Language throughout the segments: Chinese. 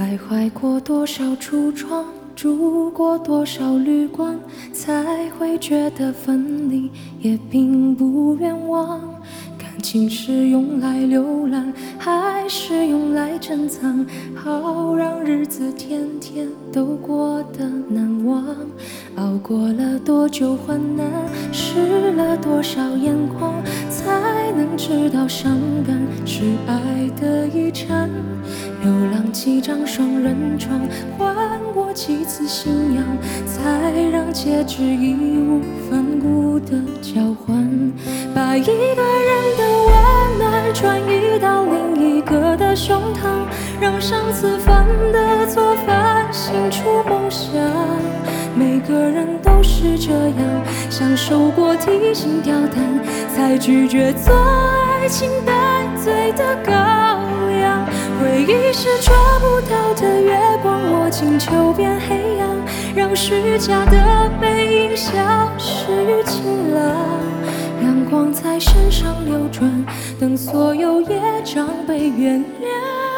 徘徊过多少橱窗，住过多少旅馆，才会觉得分离也并不冤枉。感情是用来浏览，还是用来珍藏？好让日子天天都过得难忘。熬过了多久患难，湿了多少眼眶，才能知道伤感是爱的遗产。流浪几张双人床，换过几次信仰，才让戒指义无反顾的交换。把一个人的温暖转移到另一个的胸膛，让上次犯的错反省出梦想。每个人都是这样，享受过提心吊胆，才拒绝做爱情带罪的羔羊。回忆是抓不到的月光，握紧就变黑暗，让虚假的背影消失于晴朗。阳光在身上流转，等所有业障被原谅。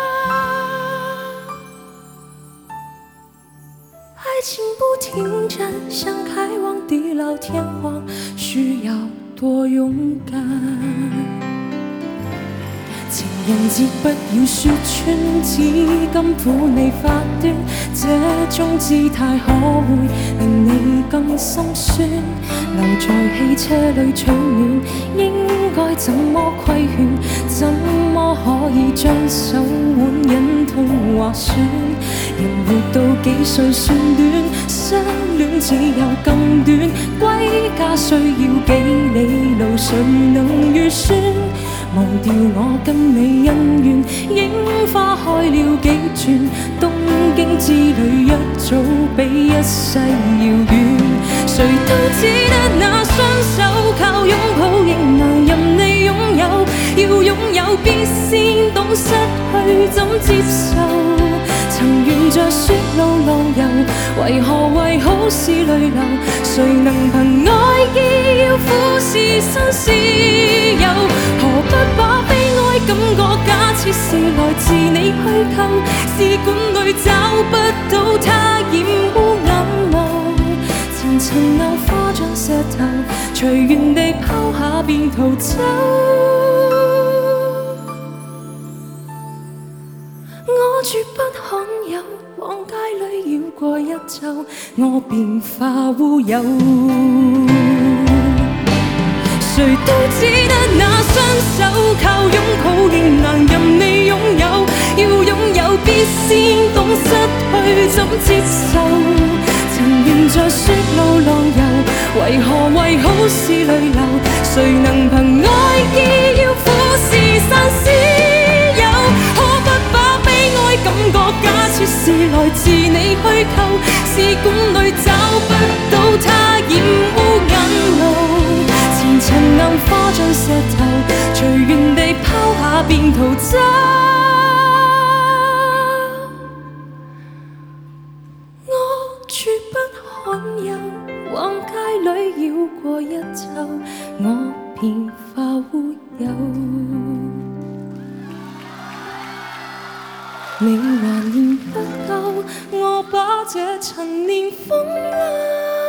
爱情不停站，想开往地老天荒，需要多勇敢。情人節不要說穿，只敢撫你發端，這種姿態可會令你更心酸？留在汽車裏取暖，應該怎麼規勸？怎麼可以將手腕忍痛劃損？人活到幾歲算短，相戀只有更短，歸家需要幾里路，誰能預算？忘掉我跟你恩怨，櫻花開了幾轉，東京之旅一早比一世遙遠。誰都只得那雙手，靠擁抱仍能任你擁有，要擁有必先懂失去怎接受。曾沿着雪路浪遊，為何為好事淚流？誰能憑愛意要俯視新豉油？何不把悲哀感覺假設是來自你虛構？試管裏找不到它染污眼眸，前塵硬化像石頭，隨緣地拋下便逃走。我絕不罕有，往街裏繞過一周，我便化烏有。誰都只得那雙手，靠擁抱仍能任你擁有，要擁有必先懂失去怎接受。曾沿着雪路浪遊，為何為好事淚流？誰能憑愛意要俯視散絲友？可不把悲哀感覺假設是來自你虛構？試管裏找不到它染污眼淚。前塵硬化像石頭，隨緣地拋下便逃走。我絕不罕有，往街裏繞過一周，我便化烏有。你還嫌不夠，我把這陳年風流。